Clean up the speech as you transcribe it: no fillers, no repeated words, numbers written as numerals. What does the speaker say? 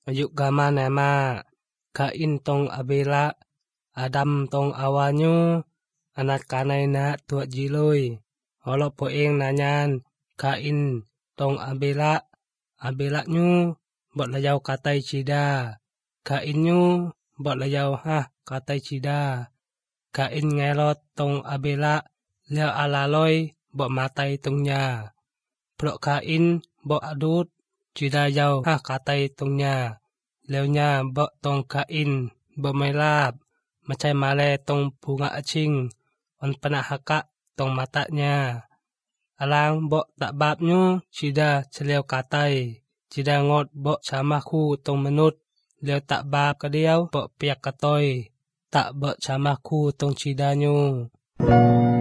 Ayuk gama nama Kain tong Abela, Adam tong awanyu, anak kanay na tuak jiloy. Olo poeng nanyan Kain tong Abela, Abela nyu bot layaw katay cida. Kain nyu bot layaw katay cida. Kain ngelot tong Abela, liao alaloy bot matay tong nya. Pro Kain bot adut, cida yaw katay tong nya. Liao nya bot tong Kain bot maylap, macay male tong punga acing, on panak hakak tong mata nya. Alang bot tak bab nyu, cida celiau katay. Cida ngot bot samaku tong menut, liao tak bab kadiau bot piak katoy. Tak bot samaku tong cida nyu.